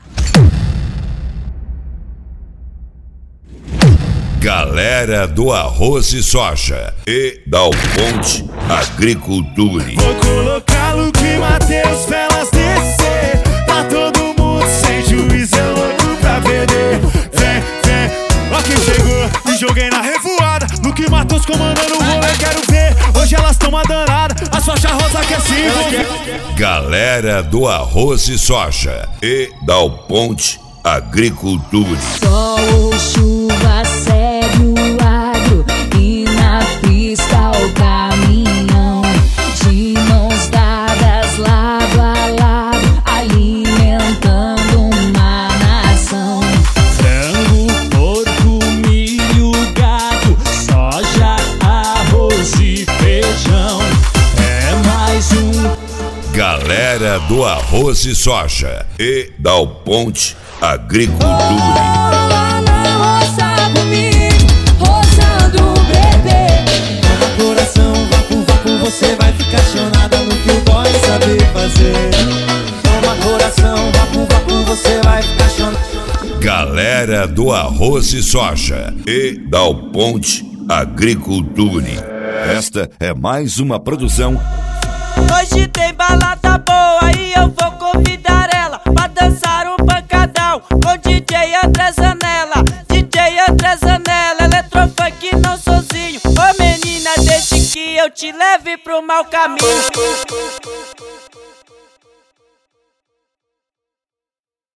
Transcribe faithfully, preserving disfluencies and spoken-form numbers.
Galera do Arroz e Soja e Dal Ponte Agriculture. Vou colocar Luke e Matheus pra elas descer. Tá todo mundo sem juízo, é louco pra perder. Vem, vem, ó quem chegou. Me joguei na revoada. Luke e Matheus comandando o rolê, quero ver. Hoje elas tão uma danada, as faixas rosa que é assim. Galera do Arroz e Soja e Dal Ponte Agriculture. Sol ou chuva segue o agro e na pista o caminhão, de mãos dadas lado a lado, alimentando uma nação. Frango, porco, milho, gado, soja, arroz e feijão. É mais um. Galera do Arroz e Soja e Dal Ponte Agriculture. Lá na roça comigo, roçando o bebê. Coração, vapo, vapo, você vai ficar chonada no que o boy sabe fazer. Toma coração, vapo, vapo, você vai ficar chonada. Galera do Arroz e Soja e Dal Ponte Agriculture. Esta é mais uma produção. Hoje tem balada boa e eu vou convidar ela pra dançar um pancadão com D J André Zanella. D J André Zanella, eletrofunk não sozinho. Ô menina, deixe que eu te leve pro mau caminho.